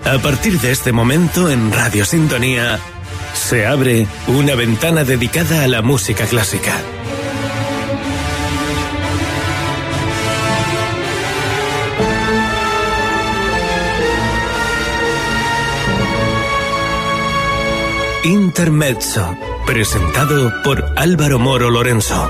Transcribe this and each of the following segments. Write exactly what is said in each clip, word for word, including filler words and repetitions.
A partir de este momento en Radio Sintonía se abre una ventana dedicada a la música clásica. Intermezzo, presentado por Álvaro Moro Lorenzo.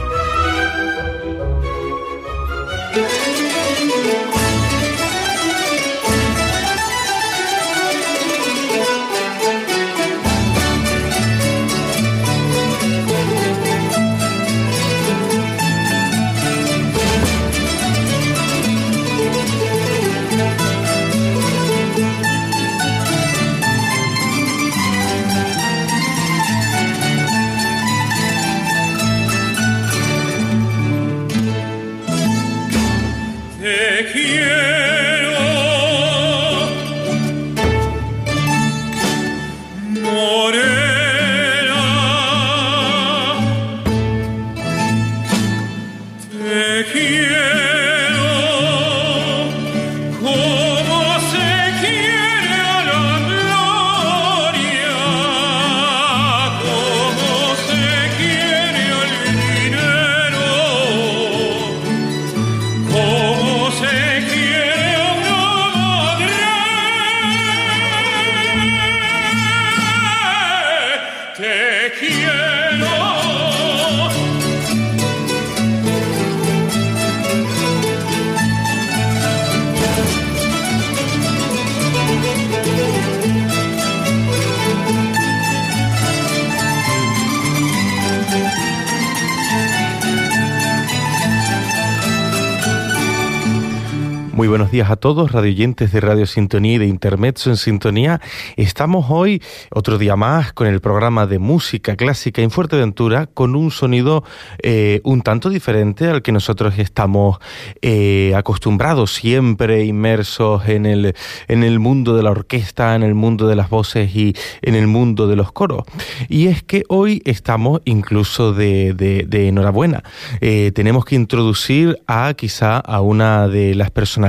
Muy buenos días a todos, radioyentes de Radio Sintonía y de Intermezzo en Sintonía. Estamos hoy, otro día más, con el programa de música clásica en Fuerteventura, con un sonido eh, un tanto diferente al que nosotros estamos eh, acostumbrados, siempre inmersos en el, en el mundo de la orquesta, en el mundo de las voces y en el mundo de los coros. Y es que hoy estamos incluso de, de, de enhorabuena. Eh, tenemos que introducir a quizá a una de las personas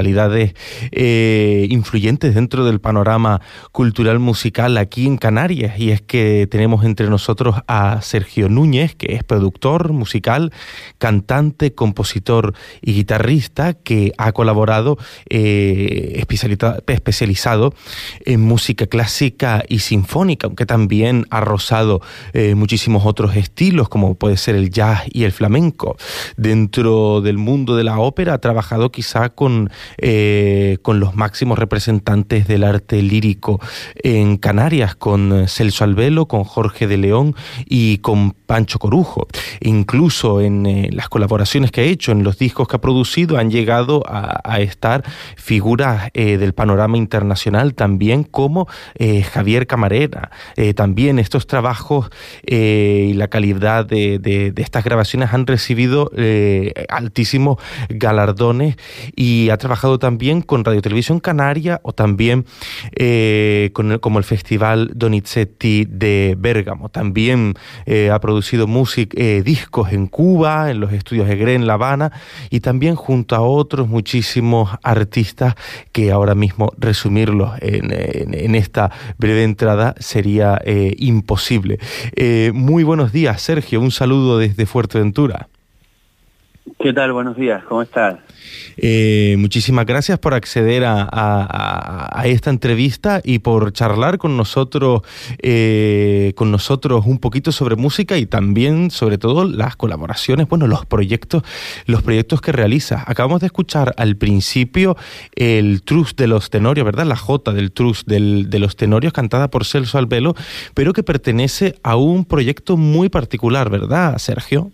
Eh, influyentes dentro del panorama cultural musical aquí en Canarias, y es que tenemos entre nosotros a Sergio Núñez, que es productor musical, cantante, compositor y guitarrista, que ha colaborado eh, especializado en música clásica y sinfónica, aunque también ha rozado eh, muchísimos otros estilos, como puede ser el jazz y el flamenco. Dentro del mundo de la ópera ha trabajado quizá con Eh, con los máximos representantes del arte lírico en Canarias, con Celso Albelo, con Jorge de León y con Pancho Corujo. Incluso en eh, las colaboraciones que ha hecho, en los discos que ha producido, han llegado a, a estar figuras eh, del panorama internacional, también como eh, Javier Camarena. Eh, también estos trabajos eh, y la calidad de, de, de estas grabaciones han recibido eh, altísimos galardones, y ha trabajado también con Radio Televisión Canaria, o también eh, con el, como el Festival Donizetti de Bérgamo. También eh, ha producido music, eh, discos en Cuba, en los estudios Egre en La Habana, y también junto a otros muchísimos artistas que ahora mismo resumirlos en, en, en esta breve entrada sería eh, imposible. Eh, muy buenos días, Sergio, un saludo desde Fuerteventura. ¿Qué tal? Buenos días, ¿cómo estás? Eh, muchísimas gracias por acceder a, a, a esta entrevista y por charlar con nosotros, eh, con nosotros un poquito sobre música, y también, sobre todo, las colaboraciones, bueno, los proyectos, los proyectos que realizas. Acabamos de escuchar al principio el Trus de los Tenorios, ¿verdad? La Jota del Trus del, de los Tenorios, cantada por Celso Albelo, pero que pertenece a un proyecto muy particular, ¿verdad, Sergio?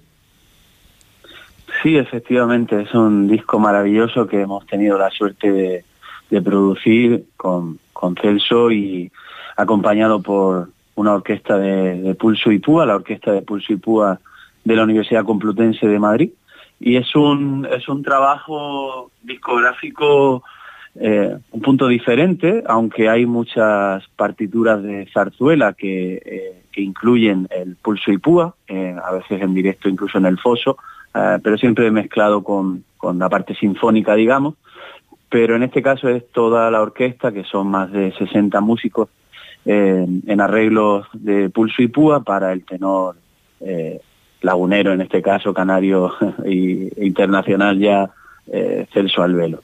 Sí, efectivamente, es un disco maravilloso que hemos tenido la suerte de, de producir con, con Celso, y acompañado por una orquesta de, de Pulso y Púa, la orquesta de Pulso y Púa de la Universidad Complutense de Madrid. Y es un, es un trabajo discográfico eh, un punto diferente, aunque hay muchas partituras de zarzuela que, eh, que incluyen el Pulso y Púa, eh, a veces en directo, incluso en el foso, Uh, pero siempre mezclado con, con la parte sinfónica, digamos. pero en este caso es toda la orquesta, que son más de sesenta músicos, eh, en arreglos de pulso y púa para el tenor eh, lagunero, en este caso canario e internacional ya, eh, Celso Albelo,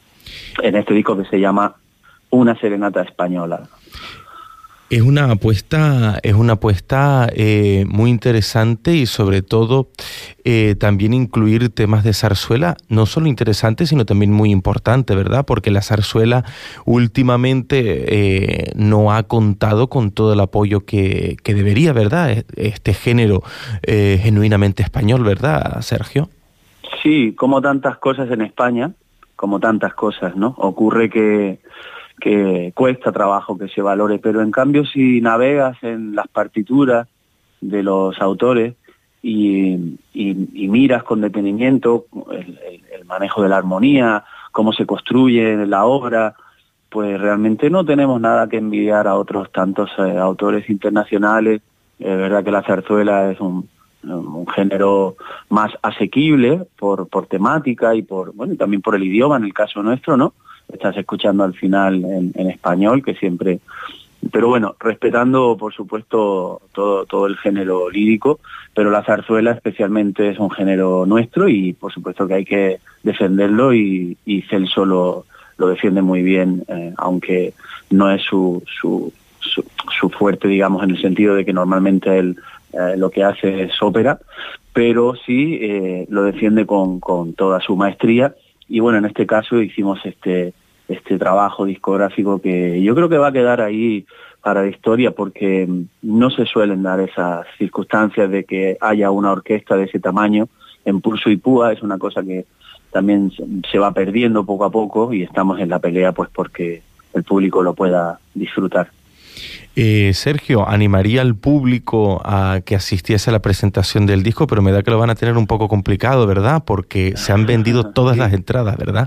en este disco que se llama Una serenata española. Es una apuesta, es una apuesta eh, muy interesante y sobre todo eh, también incluir temas de zarzuela, no solo interesante, sino también muy importante, ¿verdad? Porque la zarzuela últimamente eh, no ha contado con todo el apoyo que, que debería, ¿verdad? Este género eh, genuinamente español, ¿verdad, Sergio? Sí, como tantas cosas en España, como tantas cosas, ¿no? Ocurre que que cuesta trabajo que se valore, pero en cambio si navegas en las partituras de los autores y, y, y miras con detenimiento el, el, el manejo de la armonía, cómo se construye la obra, pues realmente no tenemos nada que envidiar a otros tantos eh, autores internacionales. Es verdad que la zarzuela es un, un género más asequible por, por temática y por, bueno, y también por el idioma, en el caso nuestro, ¿no? Estás escuchando al final en, en español, que siempre... Pero bueno, respetando, por supuesto, todo, todo el género lírico, pero la zarzuela especialmente es un género nuestro y, por supuesto, que hay que defenderlo y, y Celso lo, lo defiende muy bien, eh, aunque no es su, su, su, su fuerte, digamos, en el sentido de que normalmente él eh, lo que hace es ópera, pero sí eh, lo defiende con, con toda su maestría. Y bueno, en este caso hicimos este este trabajo discográfico que yo creo que va a quedar ahí para la historia, porque no se suelen dar esas circunstancias de que haya una orquesta de ese tamaño en pulso y púa. Es una cosa que también se va perdiendo poco a poco y estamos en la pelea pues porque el público lo pueda disfrutar. Eh, Sergio, animaría al público a que asistiese a la presentación del disco, pero me da que lo van a tener un poco complicado, ¿verdad? Porque se han vendido todas las entradas, ¿verdad?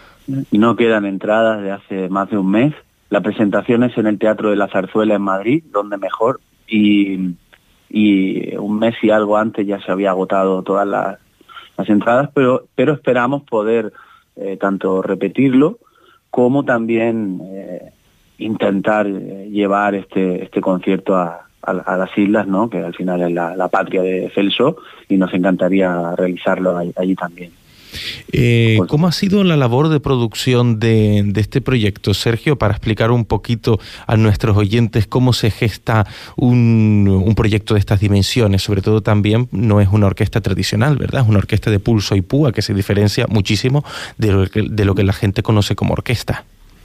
No quedan entradas de hace más de un mes. La presentación es en el Teatro de la Zarzuela en Madrid, donde mejor, y, y un mes y algo antes ya se había agotado todas las, las entradas, pero, pero esperamos poder eh, tanto repetirlo como también eh, intentar eh, llevar este, este concierto a, a, a las islas, ¿no? Que al final es la, la patria de Celso, y nos encantaría realizarlo allí, allí también. Eh, ¿Cómo ha sido la labor de producción de, de este proyecto, Sergio? Para explicar un poquito a nuestros oyentes cómo se gesta un, un proyecto de estas dimensiones. Sobre todo también no es una orquesta tradicional, ¿verdad? Es una orquesta de pulso y púa que se diferencia muchísimo de lo que, de lo que la gente conoce como orquesta.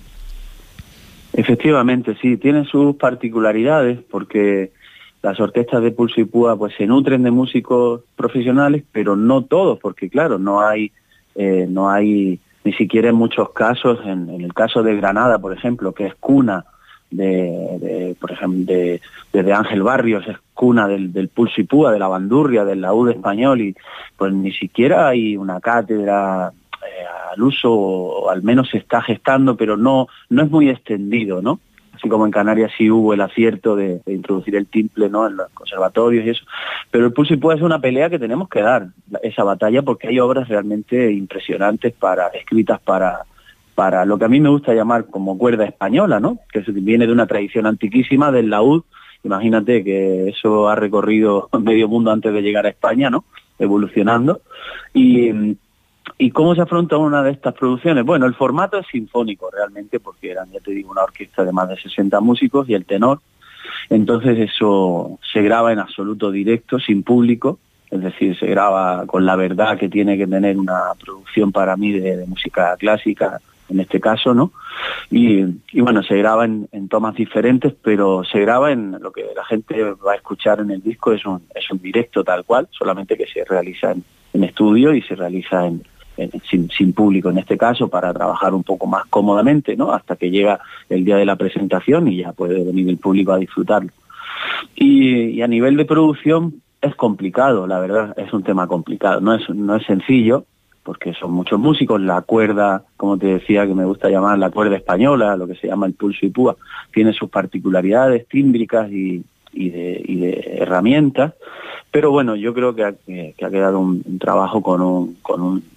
Efectivamente, sí, tiene sus particularidades porque las orquestas de pulso y púa pues se nutren de músicos profesionales, pero no todos, porque claro, no hay eh, no hay ni siquiera en muchos casos, en, en el caso de Granada, por ejemplo, que es cuna de, de por ejemplo, de, de, de Ángel Barrios, es cuna del, del pulso y púa, de la bandurria, del laúd español, y pues ni siquiera hay una cátedra eh, al uso, o al menos se está gestando, pero no, no es muy extendido, ¿no? Así como en Canarias sí hubo el acierto de, de introducir el timple, ¿no?, en los conservatorios y eso. Pero el pulso y púa es una pelea que tenemos que dar, esa batalla, porque hay obras realmente impresionantes para escritas para, para lo que a mí me gusta llamar como cuerda española, ¿no?, que viene de una tradición antiquísima del laúd. Imagínate que eso ha recorrido medio mundo antes de llegar a España, ¿no?, evolucionando. Y... ¿Y cómo se afronta una de estas producciones? Bueno, el formato es sinfónico realmente, porque eran, ya te digo, una orquesta de más de sesenta músicos y el tenor. Entonces eso se graba en absoluto directo, sin público, es decir, se graba con la verdad que tiene que tener una producción para mí de, de música clásica, en este caso, ¿no? Y, y bueno, se graba en, en tomas diferentes, pero se graba en lo que la gente va a escuchar en el disco, es un, es un directo tal cual, solamente que se realiza en, en estudio y se realiza en Sin, sin público en este caso, para trabajar un poco más cómodamente, ¿no?, hasta que llega el día de la presentación y ya puede venir el público a disfrutarlo. Y, y a nivel de producción es complicado, la verdad, es un tema complicado, no es, no es sencillo, porque son muchos músicos. La cuerda, como te decía, que me gusta llamar la cuerda española, lo que se llama el pulso y púa, tiene sus particularidades tímbricas y, y, de, y de herramientas, pero bueno, yo creo que ha, que, que ha quedado un, un trabajo con un, con un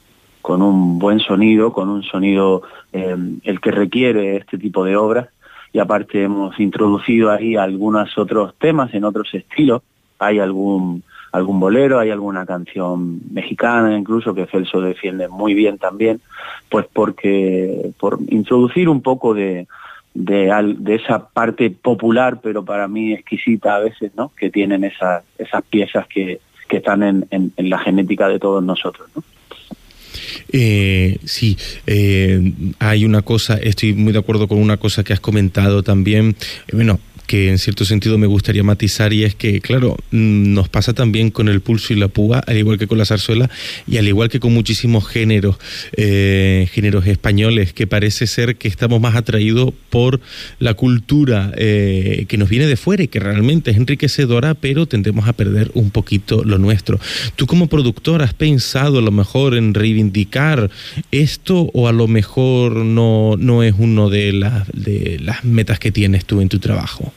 con un buen sonido, con un sonido eh, el que requiere este tipo de obras, y aparte hemos introducido ahí algunos otros temas en otros estilos. Hay algún algún bolero, hay alguna canción mexicana incluso que Celso defiende muy bien también, pues porque por introducir un poco de de, de esa parte popular, pero para mí exquisita a veces, ¿no?, que tienen esas esas piezas que, que están en, en, en la genética de todos nosotros, ¿no? Eh, sí, eh, hay una cosa, estoy muy de acuerdo con una cosa que has comentado también, eh, bueno, que en cierto sentido me gustaría matizar, y es que, claro, nos pasa también con el pulso y la púa, al igual que con la zarzuela, y al igual que con muchísimos géneros, eh, géneros españoles, que parece ser que estamos más atraídos por la cultura eh, que nos viene de fuera y que realmente es enriquecedora, pero tendemos a perder un poquito lo nuestro. ¿Tú como productor has pensado a lo mejor en reivindicar esto, o a lo mejor no, no es uno de las, de las metas que tienes tú en tu trabajo?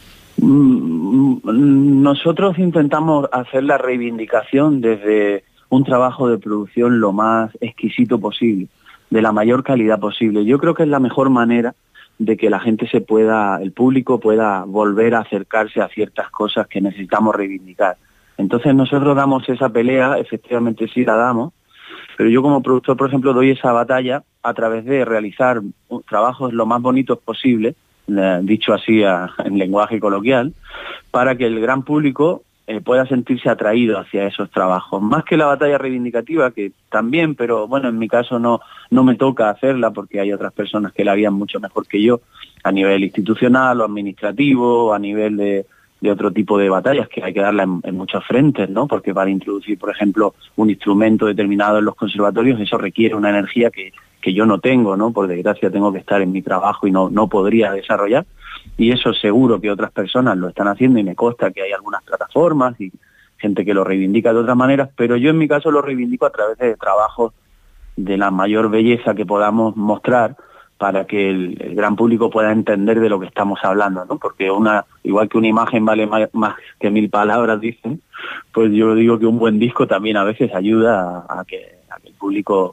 Nosotros intentamos hacer la reivindicación desde un trabajo de producción lo más exquisito posible, de la mayor calidad posible. Yo creo que es la mejor manera de que la gente se pueda, el público pueda volver a acercarse a ciertas cosas que necesitamos reivindicar. Entonces nosotros damos esa pelea, efectivamente sí la damos, pero yo como productor, por ejemplo, doy esa batalla a través de realizar trabajos lo más bonitos posible, dicho así a, en lenguaje coloquial, para que el gran público eh, pueda sentirse atraído hacia esos trabajos. Más que la batalla reivindicativa, que también, pero bueno, en mi caso no, no me toca hacerla porque hay otras personas que la harían mucho mejor que yo, a nivel institucional o administrativo, a nivel de, de otro tipo de batallas que hay que darla en, en muchos frentes, ¿no? Porque para introducir, por ejemplo, un instrumento determinado en los conservatorios, eso requiere una energía que que yo no tengo, ¿no? Por desgracia tengo que estar en mi trabajo y no, no podría desarrollar, y eso seguro que otras personas lo están haciendo, y me consta que hay algunas plataformas y gente que lo reivindica de otras maneras, pero yo en mi caso lo reivindico a través de trabajos de la mayor belleza que podamos mostrar para que el, el gran público pueda entender de lo que estamos hablando, ¿no? Porque una, igual que una imagen vale más, más que mil palabras, dicen, pues yo digo que un buen disco también a veces ayuda a, a, que, a que el público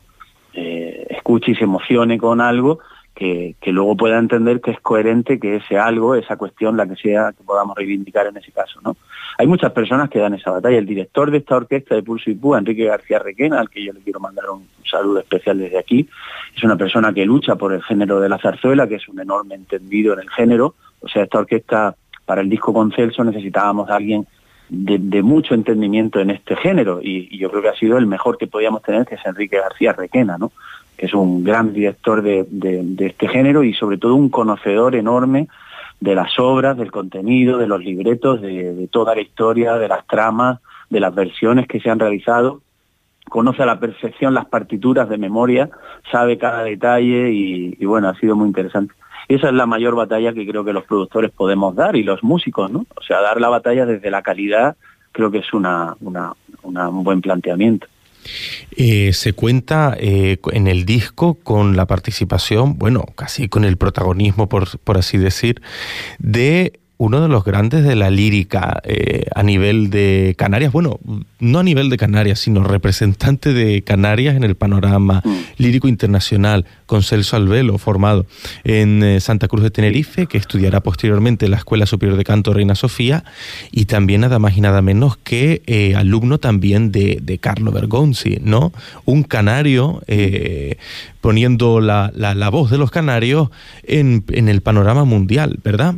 Eh, escuche y se emocione con algo que, que luego pueda entender que es coherente, que ese algo, esa cuestión, la que sea, que podamos reivindicar en ese caso, ¿no? Hay muchas personas que dan esa batalla. El director de esta orquesta de Pulso y Púa, Enrique García Requena, al que yo le quiero mandar un saludo especial desde aquí, es una persona que lucha por el género de la zarzuela, que es un enorme entendido en el género. O sea, esta orquesta, para el disco con Celso, necesitábamos a alguien De, de mucho entendimiento en este género, y, y yo creo que ha sido el mejor que podíamos tener, que es Enrique García Requena, ¿no? Que es un gran director de, de, de este género, y sobre todo un conocedor enorme de las obras, del contenido, de los libretos, de, de toda la historia, de las tramas, de las versiones que se han realizado. Conoce a la perfección las partituras de memoria, sabe cada detalle, y, y bueno, ha sido muy interesante. Esa es la mayor batalla que creo que los productores podemos dar, y los músicos, ¿no? O sea, dar la batalla desde la calidad, creo que es una, una, una un buen planteamiento. Eh, se cuenta eh, en el disco con la participación, bueno, casi con el protagonismo, por, por así decir, de uno de los grandes de la lírica eh, a nivel de Canarias, bueno, no a nivel de Canarias, sino representante de Canarias en el panorama mm. lírico internacional, con Celso Albelo, formado en eh, Santa Cruz de Tenerife, que estudiará posteriormente en la Escuela Superior de Canto Reina Sofía, y también nada más y nada menos que eh, alumno también de, de Carlo Bergonzi, ¿no? Un canario eh, poniendo la, la, la voz de los canarios en, en el panorama mundial, ¿verdad?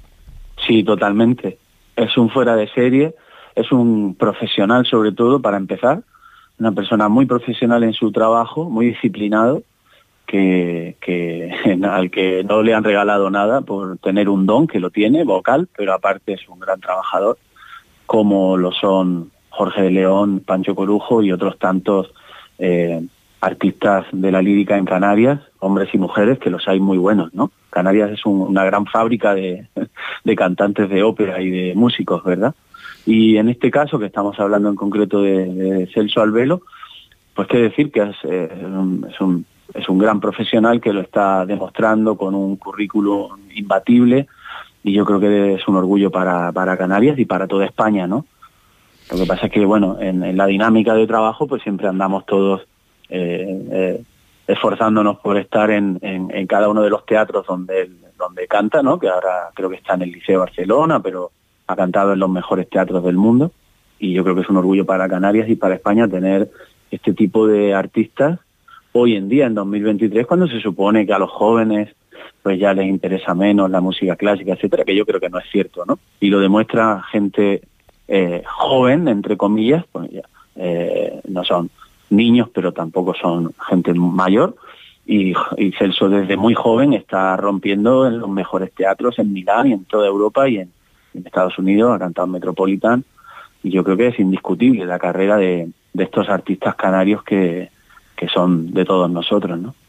Sí, totalmente. Es un fuera de serie, es un profesional sobre todo, para empezar, una persona muy profesional en su trabajo, muy disciplinado, que, que al que no le han regalado nada por tener un don, que lo tiene, vocal, pero aparte es un gran trabajador, como lo son Jorge de León, Pancho Corujo y otros tantos eh, artistas de la lírica en Canarias, hombres y mujeres, que los hay muy buenos, ¿no? Canarias es un, una gran fábrica de, de cantantes de ópera y de músicos, ¿verdad? Y en este caso, que estamos hablando en concreto de, de Celso Albelo, pues qué decir que es, eh, es, un, es un gran profesional que lo está demostrando con un currículum imbatible, y yo creo que es un orgullo para, para Canarias y para toda España, ¿no? Lo que pasa es que, bueno, en, en la dinámica de trabajo, pues siempre andamos todos eh, eh, esforzándonos por estar en, en, en cada uno de los teatros donde él, donde canta, ¿no? Que ahora creo que está en el Liceo de Barcelona, pero ha cantado en los mejores teatros del mundo, y yo creo que es un orgullo para Canarias y para España tener este tipo de artistas hoy en día, en dos mil veintitrés, cuando se supone que a los jóvenes pues ya les interesa menos la música clásica, etcétera, que yo creo que no es cierto, ¿no? Y lo demuestra gente eh, joven, entre comillas, pues ya eh, no son niños, pero tampoco son gente mayor, y, y Celso desde muy joven está rompiendo en los mejores teatros en Milán y en toda Europa y en, en Estados Unidos, ha cantado en Metropolitan, y yo creo que es indiscutible la carrera de, de estos artistas canarios que, que son de todos nosotros, ¿no?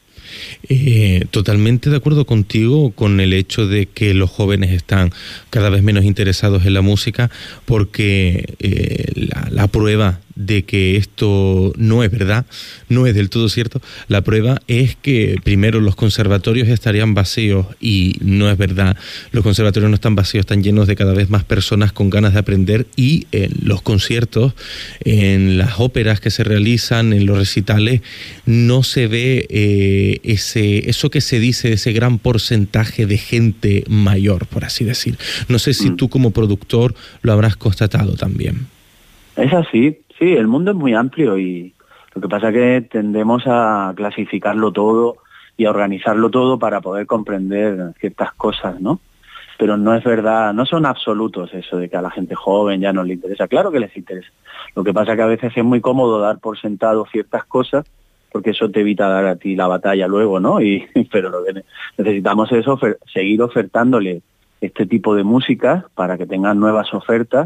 Eh, totalmente de acuerdo contigo con el hecho de que los jóvenes están cada vez menos interesados en la música, porque eh, la, la prueba de que esto no es verdad, no es del todo cierto, la prueba es que primero los conservatorios estarían vacíos, y no es verdad. Los conservatorios no están vacíos, están llenos de cada vez más personas con ganas de aprender, y en los conciertos, en las óperas que se realizan, en los recitales, no se ve eh, ese eso que se dice, ese gran porcentaje de gente mayor, por así decir. No sé si mm. tú como productor lo habrás constatado también. Es así. Sí, el mundo es muy amplio, y lo que pasa es que tendemos a clasificarlo todo y a organizarlo todo para poder comprender ciertas cosas, ¿no? Pero no es verdad, no son absolutos eso de que a la gente joven ya no le interesa. Claro que les interesa. Lo que pasa es que a veces es muy cómodo dar por sentado ciertas cosas, porque eso te evita dar a ti la batalla luego, ¿no? Y pero lo que necesitamos es ofer- seguir ofertándole este tipo de música para que tengan nuevas ofertas,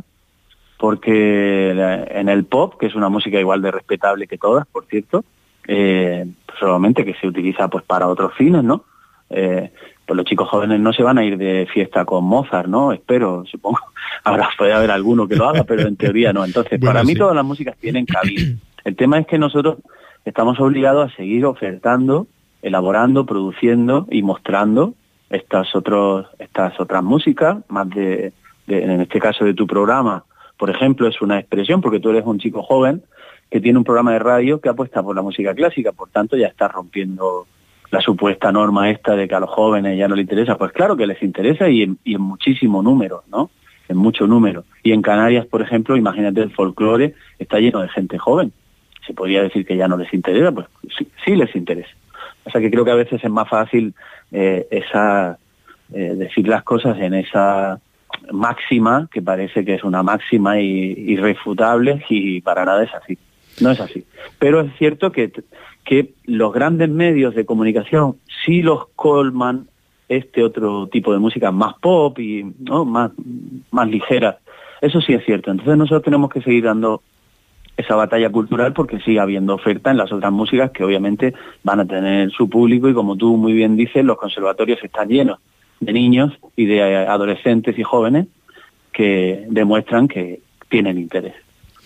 porque en el pop, que es una música igual de respetable que todas, por cierto, eh, solamente que se utiliza pues para otros fines, ¿no? Eh, pues los chicos jóvenes no se van a ir de fiesta con Mozart, ¿no? Espero, supongo. Ahora puede haber alguno que lo haga, pero en teoría no. Entonces, bueno, para mí sí, todas las músicas tienen cabida. El tema es que nosotros estamos obligados a seguir ofertando, elaborando, produciendo y mostrando estas otros, estas otras músicas, más de, de, en este caso de tu programa, por ejemplo, es una expresión, porque tú eres un chico joven que tiene un programa de radio que apuesta por la música clásica, por tanto ya estás rompiendo la supuesta norma esta de que a los jóvenes ya no les interesa. Pues claro que les interesa, y en, y en muchísimo número, ¿no? En mucho número. Y en Canarias, por ejemplo, imagínate, el folclore está lleno de gente joven. ¿Se podría decir que ya no les interesa? Pues sí, sí les interesa. O sea que creo que a veces es más fácil eh, esa eh, decir las cosas en esa máxima, que parece que es una máxima y, irrefutable, y para nada es así. No es así. Pero es cierto que, que los grandes medios de comunicación sí los colman este otro tipo de música más pop y ¿no? más, más ligera. Eso sí es cierto. Entonces nosotros tenemos que seguir dando esa batalla cultural, porque sigue habiendo oferta en las otras músicas que obviamente van a tener su público, y como tú muy bien dices, los conservatorios están llenos de niños y de adolescentes y jóvenes que demuestran que tienen interés.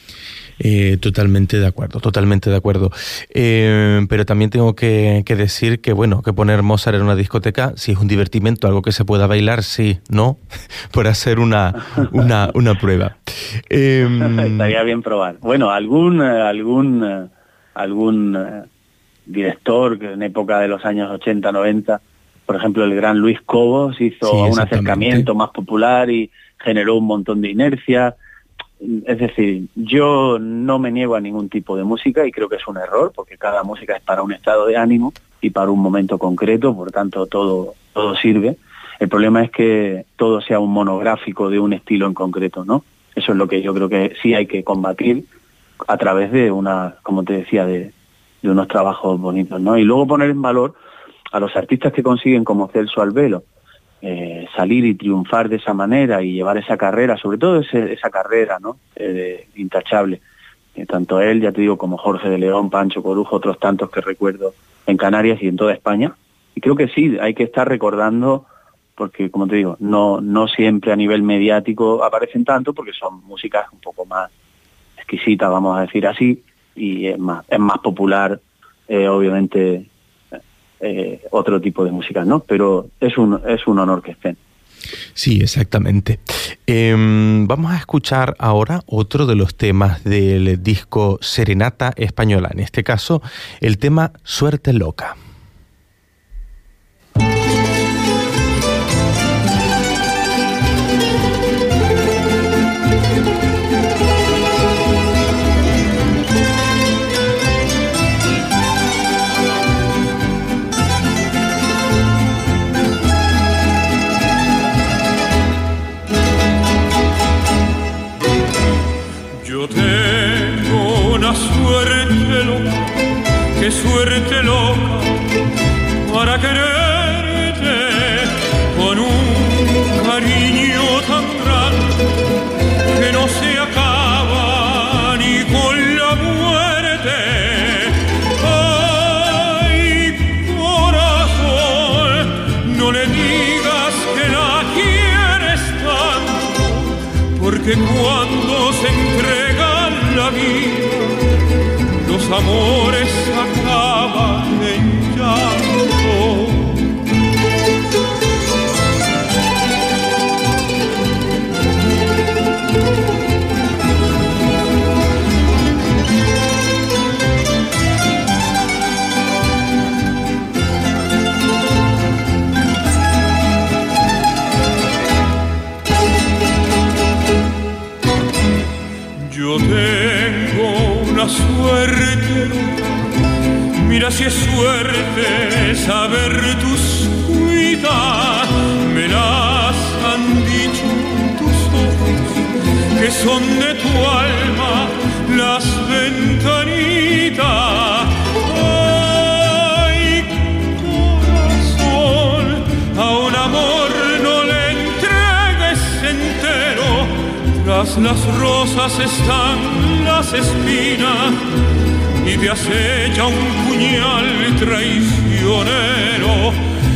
Eh, totalmente de acuerdo, totalmente de acuerdo. Eh, pero también tengo que, que decir que, bueno, que poner Mozart en una discoteca, si es un divertimento, algo que se pueda bailar, sí, ¿no? Por hacer una, una, una prueba. Eh, Estaría bien probar. Bueno, algún, algún, algún uh, director que en época de los años ochenta, noventa, por ejemplo, el gran Luis Cobos hizo sí, un acercamiento más popular y generó un montón de inercia. Es decir, yo no me niego a ningún tipo de música, y creo que es un error, porque cada música es para un estado de ánimo y para un momento concreto, por tanto todo, todo sirve. El problema es que todo sea un monográfico de un estilo en concreto, ¿no? Eso es lo que yo creo que sí hay que combatir a través de una, como te decía, de, de unos trabajos bonitos, ¿no? Y luego poner en valor a los artistas que consiguen, como Celso Albelo, Eh, salir y triunfar de esa manera y llevar esa carrera, sobre todo ese, esa carrera, ¿no? Eh, intachable. Eh, tanto él, ya te digo, como Jorge de León, Pancho Corujo, otros tantos que recuerdo en Canarias y en toda España. Y creo que sí, hay que estar recordando, porque, como te digo, no, no siempre a nivel mediático aparecen tanto, porque son músicas un poco más exquisitas, vamos a decir así, y es más, es más popular, eh, obviamente, Eh, otro tipo de música, ¿no? Pero es un es un honor que estén. Sí, exactamente. Eh, vamos a escuchar ahora otro de los temas del disco Serenata Española, en este caso el tema Suerte Loca. Suerte loca, qué suerte loca para quererte con un cariño tan grande que no se acaba ni con la muerte. Ay, corazón, no le digas que la quieres tanto, porque cuando se entrega la vida, los amores acaban en llanto. Yo tengo una suerte, mira si es suerte saber tus cuitas, me las han dicho tus ojos, que son de tu alma las ventanitas. Ay, corazón, a un amor no le entregues entero, tras las rosas están las espinas y te acecha un puñal traicionero.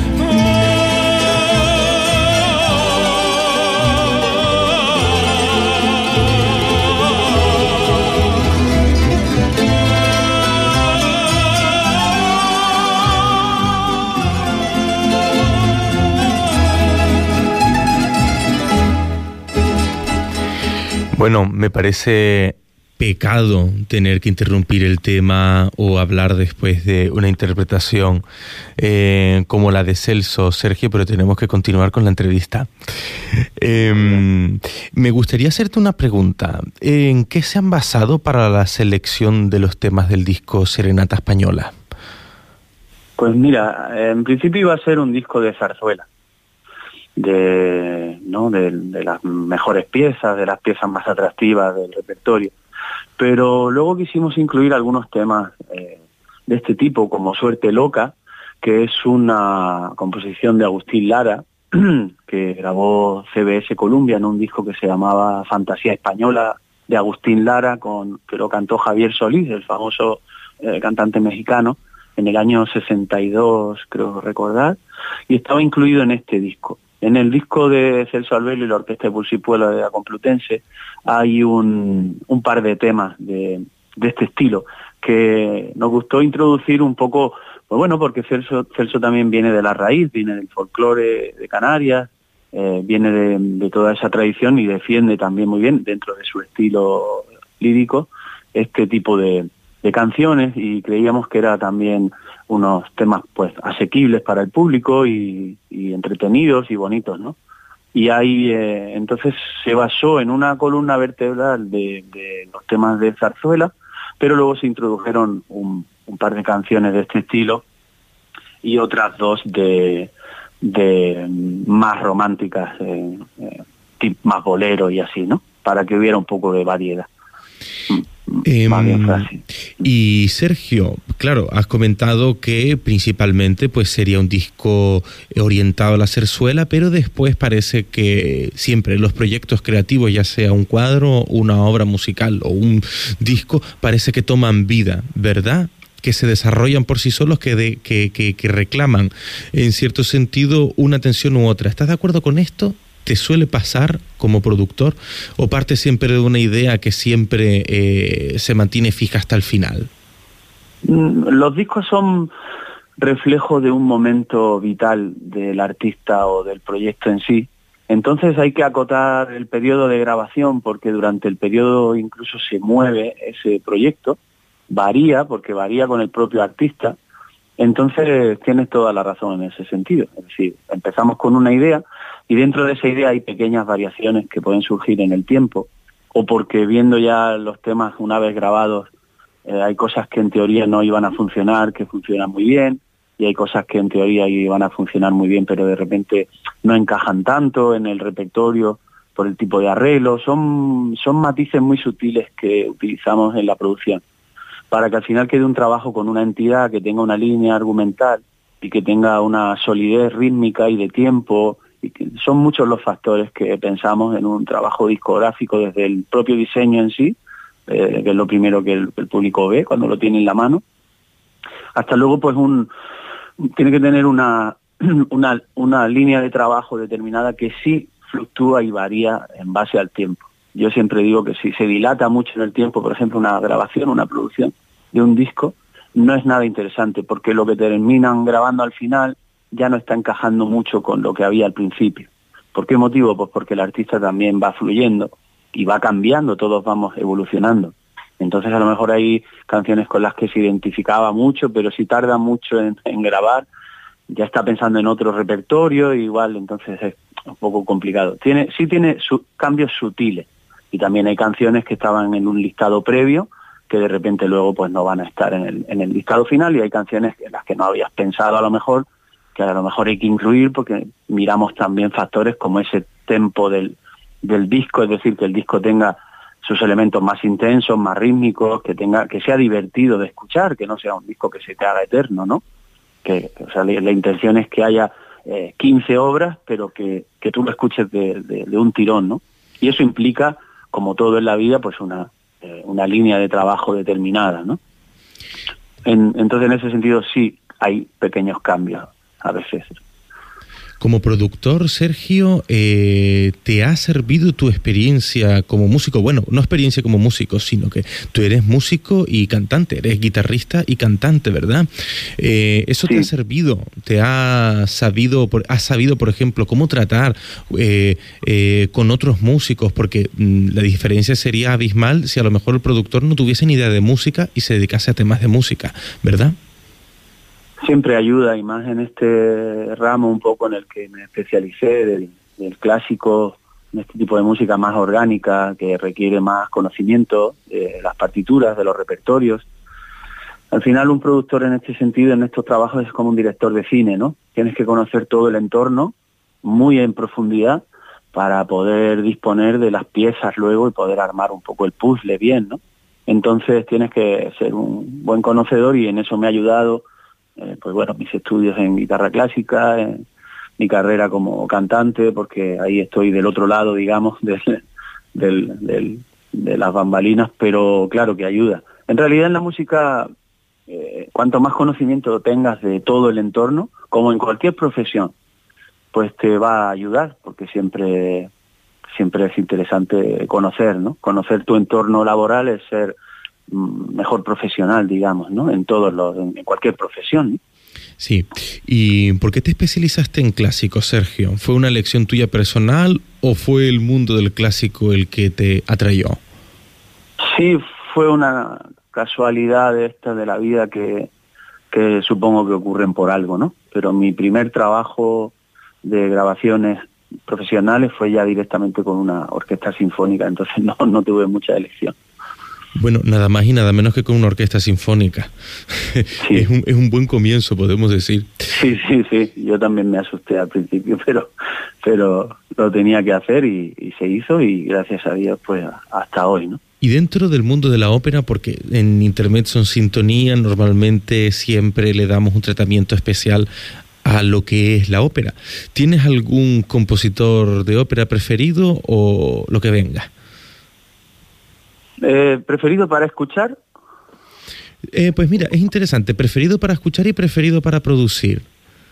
Bueno, me parece pecado tener que interrumpir el tema o hablar después de una interpretación eh, como la de Celso, Sergio, pero tenemos que continuar con la entrevista. Eh, me gustaría hacerte una pregunta. ¿En qué se han basado para la selección de los temas del disco Serenata Española? Pues mira, en principio iba a ser un disco de zarzuela, de, ¿no? de, de las mejores piezas, de las piezas más atractivas del repertorio. Pero luego quisimos incluir algunos temas eh, de este tipo, como Suerte Loca, que es una composición de Agustín Lara, que grabó C B S Columbia en un disco que se llamaba Fantasía Española de Agustín Lara, con, que lo cantó Javier Solís, el famoso eh, cantante mexicano, en el año sesenta y dos, creo recordar, y estaba incluido en este disco. En el disco de Celso Albelo y la Orquesta de Pulsipuela de la Complutense hay un, un par de temas de, de este estilo que nos gustó introducir un poco, pues bueno, porque Celso, Celso también viene de la raíz, viene del folclore de Canarias, eh, viene de, de toda esa tradición y defiende también muy bien, dentro de su estilo lírico, este tipo de, de canciones, y creíamos que era también unos temas pues asequibles para el público y, y entretenidos y bonitos, ¿no? Y ahí eh, entonces se basó en una columna vertebral de, de los temas de zarzuela, pero luego se introdujeron un, un par de canciones de este estilo y otras dos de, de más románticas, eh, eh, más bolero y así, ¿no? Para que hubiera un poco de variedad. Eh, y Sergio, claro, has comentado que principalmente pues sería un disco orientado a la zarzuela, pero después parece que siempre los proyectos creativos, ya sea un cuadro, una obra musical o un disco, parece que toman vida, ¿verdad? Que se desarrollan por sí solos, que, de, que, que, que reclaman en cierto sentido una atención u otra. ¿Estás de acuerdo con esto? ¿Te suele pasar como productor o parte siempre de una idea que siempre eh, se mantiene fija hasta el final? Los discos son reflejo de un momento vital del artista o del proyecto en sí. Entonces hay que acotar el periodo de grabación, porque durante el periodo incluso se mueve ese proyecto, varía, porque varía con el propio artista. Entonces tienes toda la razón en ese sentido. Es decir, empezamos con una idea y dentro de esa idea hay pequeñas variaciones que pueden surgir en el tiempo, o porque viendo ya los temas una vez grabados, eh, hay cosas que en teoría no iban a funcionar, que funcionan muy bien, y hay cosas que en teoría iban a funcionar muy bien, pero de repente no encajan tanto en el repertorio por el tipo de arreglo. Son, son matices muy sutiles que utilizamos en la producción, para que al final quede un trabajo con una entidad que tenga una línea argumental y que tenga una solidez rítmica y de tiempo. Y que son muchos los factores que pensamos en un trabajo discográfico, desde el propio diseño en sí, eh, que es lo primero que el, el público ve cuando lo tiene en la mano, hasta luego pues un tiene que tener una, una, una línea de trabajo determinada que sí fluctúa y varía en base al tiempo. Yo siempre digo que si se dilata mucho en el tiempo, por ejemplo, una grabación, una producción de un disco, no es nada interesante, porque lo que terminan grabando al final ya no está encajando mucho con lo que había al principio. ¿Por qué motivo? Pues porque el artista también va fluyendo y va cambiando, todos vamos evolucionando. Entonces a lo mejor hay canciones con las que se identificaba mucho, pero si tarda mucho en, en grabar, ya está pensando en otro repertorio, igual, entonces es un poco complicado. Tiene, sí tiene su, cambios sutiles, y también hay canciones que estaban en un listado previo, que de repente luego pues no van a estar en el, en el listado final, y hay canciones en las que no habías pensado a lo mejor, que a lo mejor hay que incluir, porque miramos también factores como ese tempo del, del disco, es decir, que el disco tenga sus elementos más intensos, más rítmicos, que tenga, que sea divertido de escuchar, que no sea un disco que se te haga eterno, ¿no? Que, o sea, la, la intención es que haya eh, quince obras, pero que, que tú lo escuches de, de, de un tirón, ¿no? Y eso implica, como todo en la vida, pues una, eh, una línea de trabajo determinada, ¿no? En, entonces, en ese sentido, sí hay pequeños cambios a veces. Como productor, Sergio, eh, ¿te ha servido tu experiencia como músico? Bueno, no experiencia como músico, sino que tú eres músico y cantante, eres guitarrista y cantante, ¿verdad? Eh, ¿Eso sí te ha servido? ¿Te ha sabido, por, has sabido, por ejemplo, cómo tratar eh, eh, con otros músicos? Porque mmm, la diferencia sería abismal si a lo mejor el productor no tuviese ni idea de música y se dedicase a temas de música, ¿verdad? Siempre ayuda, y más en este ramo un poco en el que me especialicé, del, del clásico, en este tipo de música más orgánica, que requiere más conocimiento de las partituras, de los repertorios. Al final un productor en este sentido, en estos trabajos, es como un director de cine, ¿no? Tienes que conocer todo el entorno muy en profundidad para poder disponer de las piezas luego y poder armar un poco el puzzle bien, ¿no? Entonces tienes que ser un buen conocedor, y en eso me ha ayudado Eh, pues bueno, mis estudios en guitarra clásica, en mi carrera como cantante, porque ahí estoy del otro lado, digamos, del, del, del, de las bambalinas, pero claro que ayuda. En realidad en la música, eh, cuanto más conocimiento tengas de todo el entorno, como en cualquier profesión, pues te va a ayudar, porque siempre, siempre es interesante conocer, ¿no? Conocer tu entorno laboral es ser mejor profesional, digamos, ¿no? En todos los, en cualquier profesión, ¿no? Sí. ¿Y por qué te especializaste en clásico, Sergio? ¿Fue una elección tuya personal o fue el mundo del clásico el que te atrayó? Sí, fue una casualidad esta de la vida que, que supongo que ocurren por algo, ¿no? Pero mi primer trabajo de grabaciones profesionales fue ya directamente con una orquesta sinfónica, entonces no, no tuve mucha elección. Bueno, nada más y nada menos que con una orquesta sinfónica. Sí. Es un, es un buen comienzo, podemos decir. Sí, sí, sí. Yo también me asusté al principio, pero pero lo tenía que hacer y, y se hizo, y gracias a Dios, pues hasta hoy, ¿no? Y dentro del mundo de la ópera, porque en Intermezzo en Sintonía normalmente siempre le damos un tratamiento especial a lo que es la ópera. ¿Tienes algún compositor de ópera preferido o lo que venga? Eh, ¿Preferido para escuchar? Eh, pues mira, es interesante. Preferido para escuchar y preferido para producir.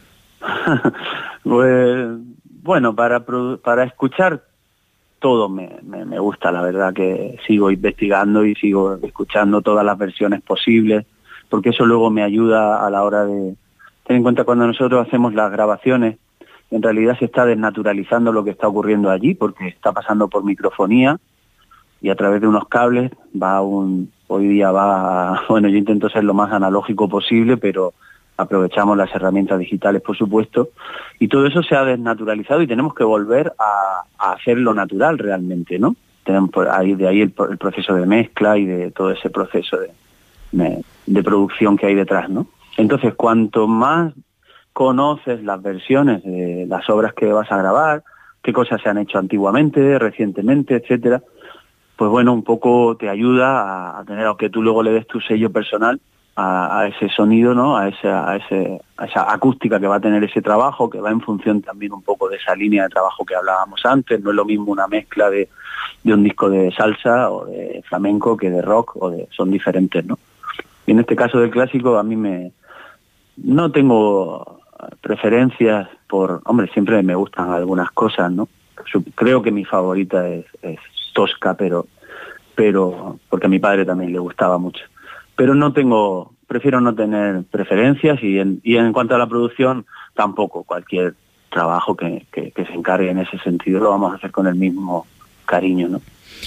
Pues bueno, para para escuchar todo me, me, me gusta, la verdad que sigo investigando y sigo escuchando todas las versiones posibles, porque eso luego me ayuda a la hora de... Ten en cuenta, cuando nosotros hacemos las grabaciones, en realidad se está desnaturalizando lo que está ocurriendo allí, porque está pasando por microfonía y a través de unos cables va un... Hoy día va... Bueno, yo intento ser lo más analógico posible, pero aprovechamos las herramientas digitales, por supuesto, y todo eso se ha desnaturalizado y tenemos que volver a, a hacerlo natural realmente, ¿no? Tenemos ahí, de ahí el, el proceso de mezcla y de todo ese proceso de, de, de producción que hay detrás, ¿no? Entonces, cuanto más conoces las versiones de las obras que vas a grabar, qué cosas se han hecho antiguamente, recientemente, etcétera, pues bueno, un poco te ayuda a, a tener, aunque tú luego le des tu sello personal a, a ese sonido, ¿no? A esa, a, ese, a esa acústica que va a tener ese trabajo, que va en función también un poco de esa línea de trabajo que hablábamos antes. No es lo mismo una mezcla de, de un disco de salsa o de flamenco que de rock, o de, son diferentes, ¿no? Y en este caso del clásico, a mí me... No tengo preferencias por... Hombre, siempre me gustan algunas cosas, ¿no? Creo que mi favorita es, es Tosca, pero, pero porque a mi padre también le gustaba mucho. Pero no tengo... Prefiero no tener preferencias y en, y en cuanto a la producción, tampoco. Cualquier trabajo que, que, que se encargue en ese sentido lo vamos a hacer con el mismo cariño, ¿no?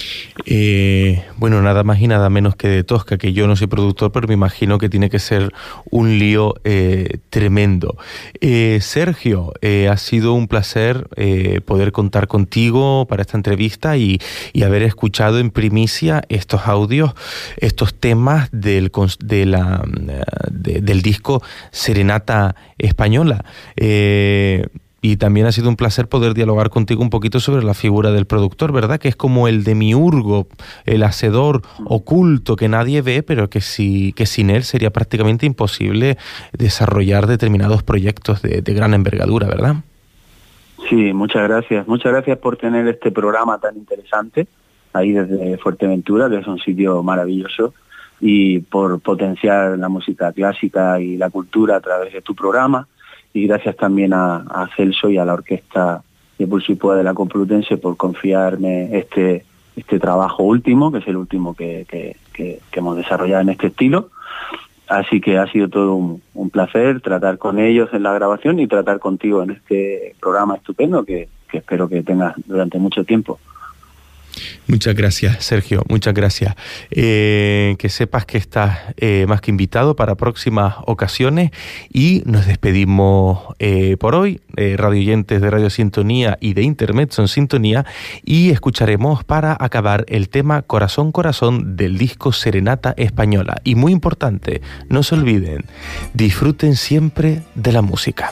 Eh, bueno, nada más y nada menos que de Tosca, que yo no soy productor, pero me imagino que tiene que ser un lío eh, tremendo. Eh, Sergio, eh, ha sido un placer eh, poder contar contigo para esta entrevista y, y haber escuchado en primicia estos audios, estos temas del, de la, de, del disco Serenata Española. Eh, Y también ha sido un placer poder dialogar contigo un poquito sobre la figura del productor, ¿verdad? Que es como el demiurgo, el hacedor oculto que nadie ve, pero que, si, que sin él sería prácticamente imposible desarrollar determinados proyectos de, de gran envergadura, ¿verdad? Sí, muchas gracias. Muchas gracias por tener este programa tan interesante ahí desde Fuerteventura, que es un sitio maravilloso, y por potenciar la música clásica y la cultura a través de tu programa. Y gracias también a, a Celso y a la orquesta de Pulso y Púa de la Complutense por confiarme este este trabajo último, que es el último que, que, que, que hemos desarrollado en este estilo. Así que ha sido todo un, un placer tratar con ellos en la grabación y tratar contigo en este programa estupendo que, que espero que tengas durante mucho tiempo. Muchas gracias, Sergio, muchas gracias. Eh, que sepas que estás eh, más que invitado para próximas ocasiones y nos despedimos eh, por hoy, eh, radioyentes de Radio Sintonía y de Intermezzo en Sintonía, y escucharemos para acabar el tema Corazón, Corazón del disco Serenata Española. Y muy importante, no se olviden, disfruten siempre de la música.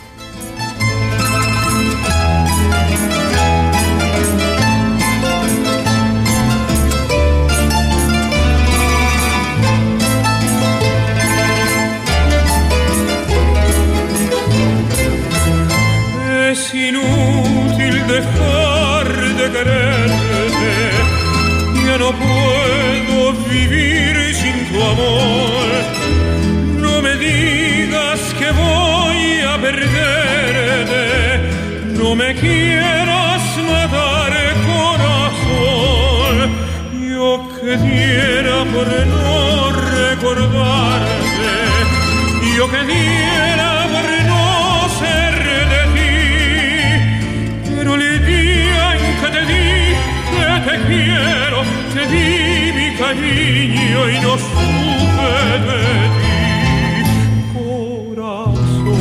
Es inútil dejar de quererte, ya no puedo vivir sin tu amor. No me digas que voy a perderte, no me quieras matar, corazón. Yo que diera por no recordarte, yo que diera por no ser de ti, pero el día en que te di que te quiero, te di mi cariño y no supe de ti. Corazón,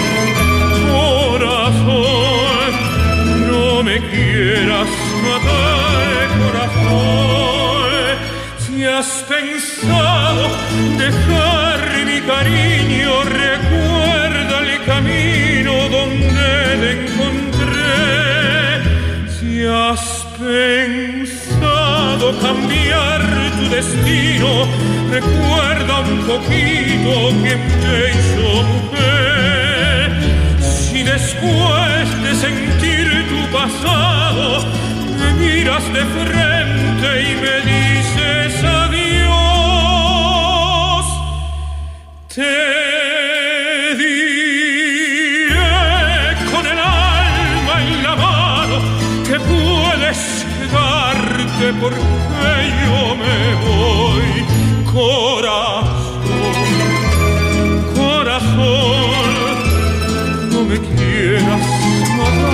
corazón, no me quieras matar, corazón. Si has pensado dejar mi cariño, recuerda el camino donde te encontré. Si has pensado cambiar tu destino, recuerda un poquito quién te hizo mujer. Si después de sentir tu pasado me miras de frente y me dices adiós, te diré con el alma en la mano que puedes quedarte porque yo me voy. Corazón, corazón, no me quieras matar.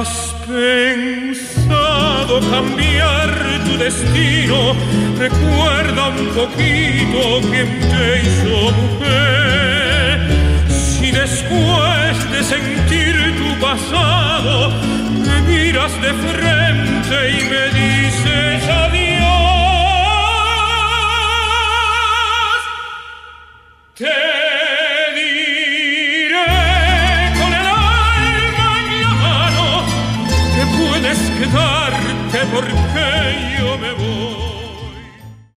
has pensado cambiar tu destino, recuerda un poquito quién te hizo mujer. Si después de sentir tu pasado me miras de frente y me dices adiós, te quedarte porque yo me voy.